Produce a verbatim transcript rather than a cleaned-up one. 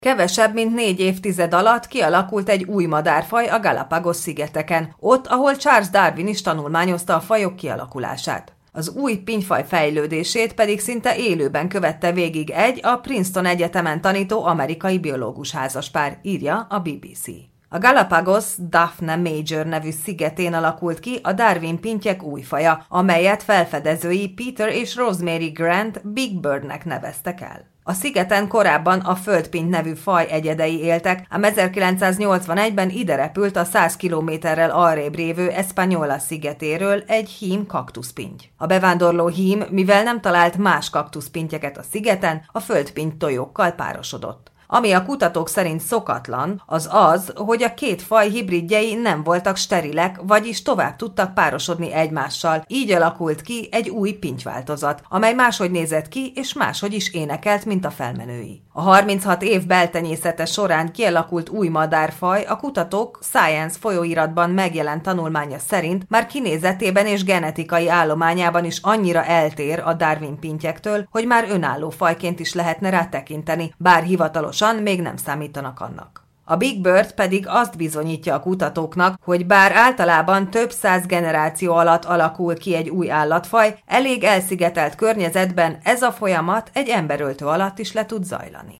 Kevesebb, mint négy évtized alatt kialakult egy új madárfaj a Galápagos-szigeteken, ott, ahol Charles Darwin is tanulmányozta a fajok kialakulását. Az új pinyfaj fejlődését pedig szinte élőben követte végig egy a Princeton Egyetemen tanító amerikai biológus házaspár, írja a bé bé cé. A Galapagos Daphne Major nevű szigetén alakult ki a Darwin pintyek új faja, amelyet felfedezői Peter és Rosemary Grant Big Birdnek neveztek el. A szigeten korábban a földpinty nevű faj egyedei éltek, ám ezerkilencszáznyolcvanegyben ide repült a száz kilométerrel arrébb lévő Espanola szigetéről egy hím kaktuszpinty. A bevándorló hím, mivel nem talált más kaktuszpintyeket a szigeten, a földpinty tojókkal párosodott. Ami a kutatók szerint szokatlan, az az, hogy a két faj hibridjei nem voltak sterilek, vagyis tovább tudtak párosodni egymással, így alakult ki egy új pintyváltozat, amely máshogy nézett ki és máshogy is énekelt, mint a felmenői. A harminchat év beltenyészete során kialakult új madárfaj a kutatók Science folyóiratban megjelent tanulmánya szerint már kinézetében és genetikai állományában is annyira eltér a Darwin pintyektől, hogy már önálló fajként is lehetne rá tekinteni, bár hivatalos még nem számítanak annak. A Big Bird pedig azt bizonyítja a kutatóknak, hogy bár általában több száz generáció alatt alakul ki egy új állatfaj, elég elszigetelt környezetben ez a folyamat egy emberöltő alatt is le tud zajlani.